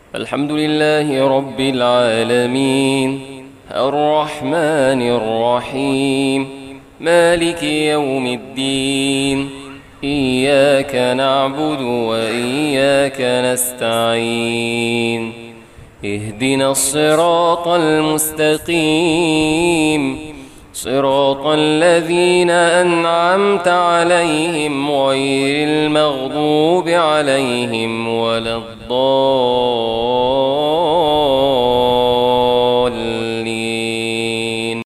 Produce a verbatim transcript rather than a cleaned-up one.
الحمد لله رب العالمين الرحمن الرحيم مالك يوم الدين إياك نعبد وإياك نستعين اهدنا الصراط المستقيم صراط الذين أنعمت عليهم غير المغضوب عليهم ولا الضالين